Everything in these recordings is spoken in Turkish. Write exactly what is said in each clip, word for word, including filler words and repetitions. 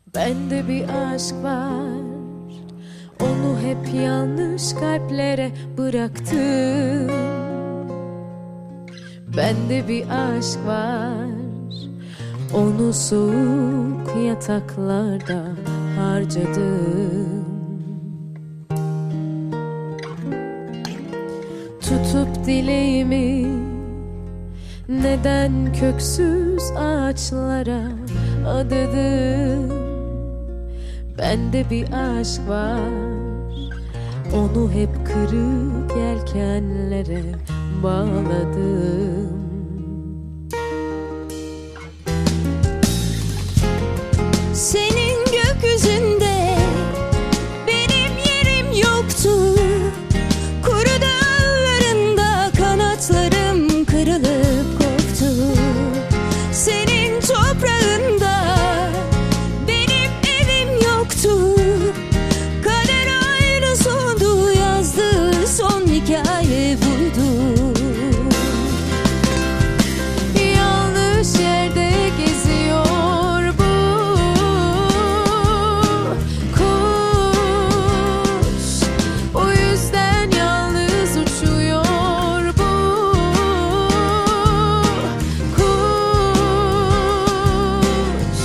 Bende bir aşk var, onu hep yanlış kalplere bıraktım. Bende bir aşk var, onu soğuk yataklarda harcadım. Tutup dileğimi neden köksüz ağaçlara adadım. Bende bir aşk var, onu hep kırık yelkenlere bağladım. Senin gökyüzünde benim yerim yoktu. Kuru dağlarında kanatlarım kırılıp koptu. Senin toprağında benim evim yoktu. Kader aynı sondu, yazdığı son hikaye buydu. Yanlış yerde geziyor bu kuş, o yüzden yalnız uçuyor bu kuş.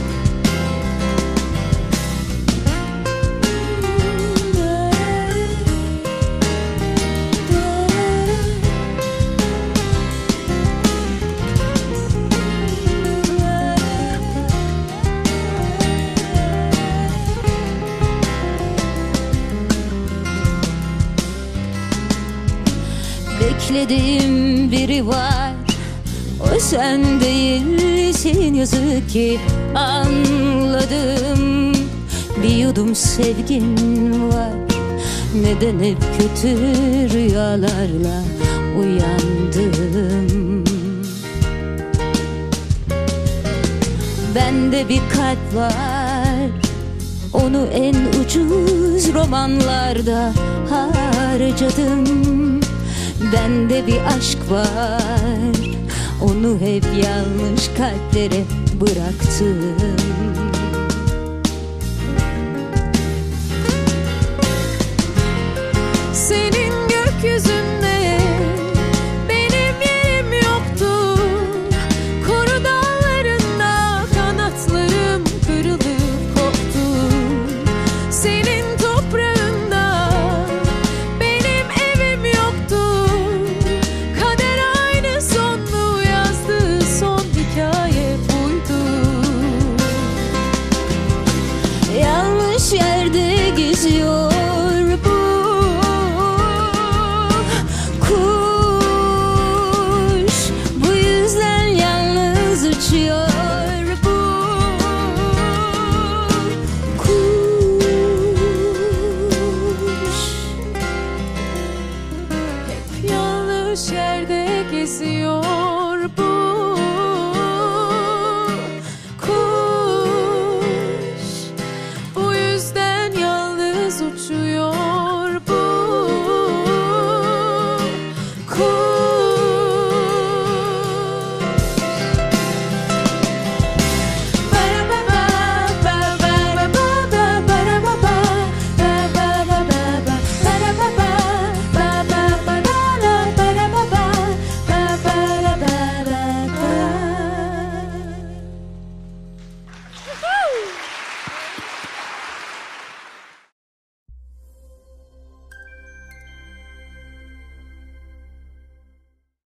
Beklediğim biri var, o sen değilsin, yazık ki anladım. Bir yudum sevgin var, neden hep kötü rüyalarla uyandım. Bende bir kalp var, onu en ucuz romanlarda harcadım. Bende bir aşk var, onu hep yanlış kalplere bıraktım.